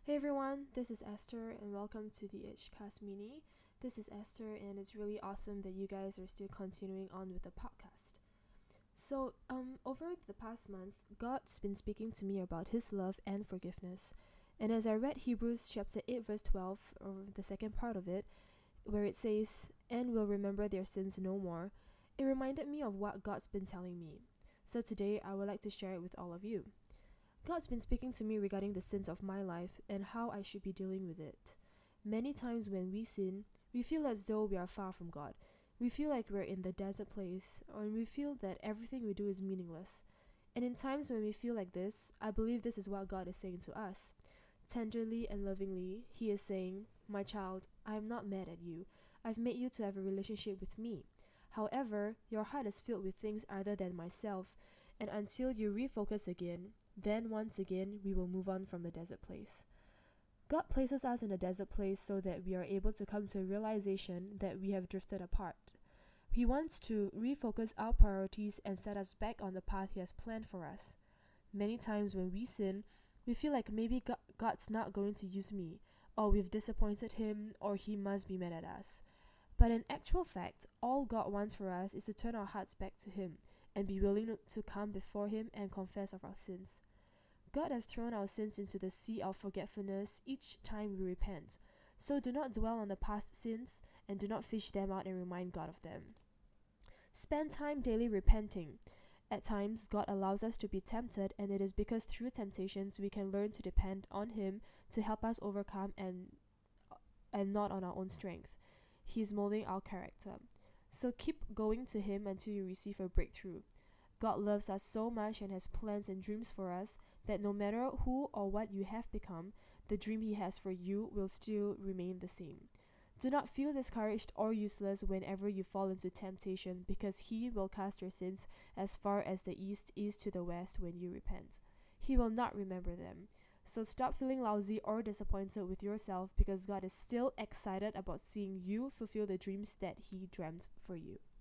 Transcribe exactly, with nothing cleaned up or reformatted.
Hey everyone, this is Esther and welcome to the Itchcast Mini. This is Esther and it's really awesome that you guys are still continuing on with the podcast. So, um over the past month, God's been speaking to me about his love and forgiveness. And as I read Hebrews chapter eight verse twelve, or the second part of it, where it says, "And will remember their sins no more," it reminded me of what God's been telling me. So today I would like to share it with all of you. God's been speaking to me regarding the sins of my life and how I should be dealing with it. Many times when we sin, we feel as though we are far from God. We feel like we're in the desert place, or we feel that everything we do is meaningless. And in times when we feel like this, I believe this is what God is saying to us. Tenderly and lovingly, He is saying, "My child, I am not mad at you. I've made you to have a relationship with me. However, your heart is filled with things other than myself, and until you refocus again, then once again we will move on from the desert place." God places us in a desert place so that we are able to come to a realization that we have drifted apart. He wants to refocus our priorities and set us back on the path He has planned for us. Many times when we sin, we feel like maybe God, God's not going to use me, or we've disappointed Him, or He must be mad at us. But in actual fact, all God wants for us is to turn our hearts back to Him and be willing to come before Him and confess of our sins. God has thrown our sins into the sea of forgetfulness each time we repent. So do not dwell on the past sins and do not fish them out and remind God of them. Spend time daily repenting. At times, God allows us to be tempted, and it is because through temptations we can learn to depend on Him to help us overcome and and not on our own strength. He is molding our character. So keep going to Him until you receive a breakthrough. God loves us so much and has plans and dreams for us that no matter who or what you have become, the dream He has for you will still remain the same. Do not feel discouraged or useless whenever you fall into temptation, because He will cast your sins as far as the east is to the west when you repent. He will not remember them. So stop feeling lousy or disappointed with yourself, because God is still excited about seeing you fulfill the dreams that He dreamt for you.